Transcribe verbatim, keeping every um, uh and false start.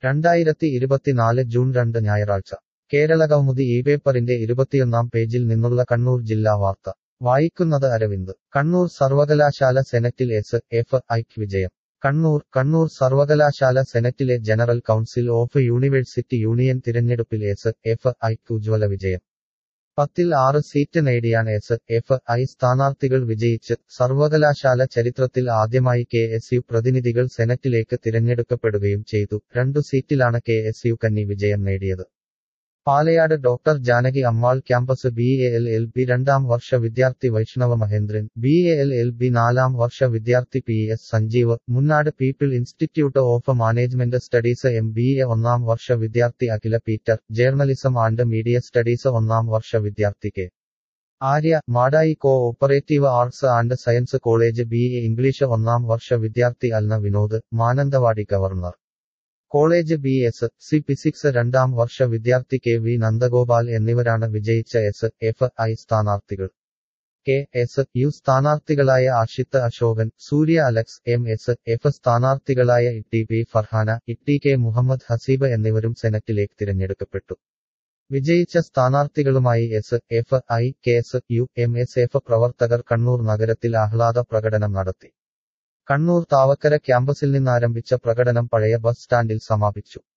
രണ്ടായിരത്തി ഇരുപത്തിനാല് ജൂൺ രണ്ട് ഞായറാഴ്ച കേരളകൗമുദി ഈ പേപ്പറിന്റെ ഇരുപത്തിയൊന്നാം പേജിൽ നിന്നുള്ള കണ്ണൂർ ജില്ലാ വാർത്ത വായിക്കുന്നത് അരവിന്ദ്. കണ്ണൂർ സർവകലാശാല സെനറ്റിൽ എസ് എഫ് ഐക്ക് വിജയം. കണ്ണൂർ കണ്ണൂർ സർവകലാശാല സെനറ്റിലെ general council of university union തിരഞ്ഞെടുപ്പിൽ എസ് എഫ് ഐക്ക് ഉജ്ജ്വല വിജയം. പത്തിൽ ആറ് സീറ്റ് നേടിയാണ് എസ് എഫ് ഐ സ്ഥാനാർത്ഥികൾ വിജയിച്ച് സർവകലാശാല ചരിത്രത്തിൽ ആദ്യമായി കെ എസ് യു പ്രതിനിധികൾ സെനറ്റിലേക്ക് തിരഞ്ഞെടുക്കപ്പെടുകയും ചെയ്തു. രണ്ടു സീറ്റിലാണ് കെ എസ് യു കന്നി വിജയം നേടിയത്. Palayad doctor Janaki Ammal campus B A L L B രണ്ടാം വർഷ വിദ്യാർത്ഥി Vaishnava Mahendran, B A L L B നാലാം വർഷ വിദ്യാർത്ഥി P S Sanjeev, Munnad People Institute of Management Studies M B A ഒന്നാം വർഷ വിദ്യാർത്ഥി Akhila Peter, journalism and media studies ഒന്നാം വർഷ വിദ്യാർത്ഥി K Arya, Madayi cooperative Arts and Science College B A English ഒന്നാം വർഷ വിദ്യാർത്ഥി Alna Vinod, Mananthavady governor college B S C physics രണ്ടാം വർഷ വിദ്യാർത്ഥി കെ വി നന്ദഗോപാൽ എന്നിവരാണ് വിജയിച്ച എസ് എഫ് ഐ സ്ഥാനാർത്ഥികൾ. കെ എസ് യു സ്ഥാനാർത്ഥികളായ Ashith Ashokan, Surya Alex, M S F സ്ഥാനാർത്ഥികളായ ഇട്ടി പി ഫർഹാന, ഇട്ടി കെ മുഹമ്മദ് ഹസീബ് എന്നിവരും സെനറ്റിലേക്ക് തിരഞ്ഞെടുക്കപ്പെട്ടു. വിജയിച്ച സ്ഥാനാർത്ഥികളുമായി S F I, K S U, M S F പ്രവർത്തകർ കണ്ണൂർ നഗരത്തിൽ ആഹ്ലാദ പ്രകടനം നടത്തി. കണ്ണൂർ താവക്കര ക്യാമ്പസിൽ നിന്നാരംഭിച്ച പ്രകടനം പഴയ ബസ് സ്റ്റാൻഡിൽ സമാപിച്ചു.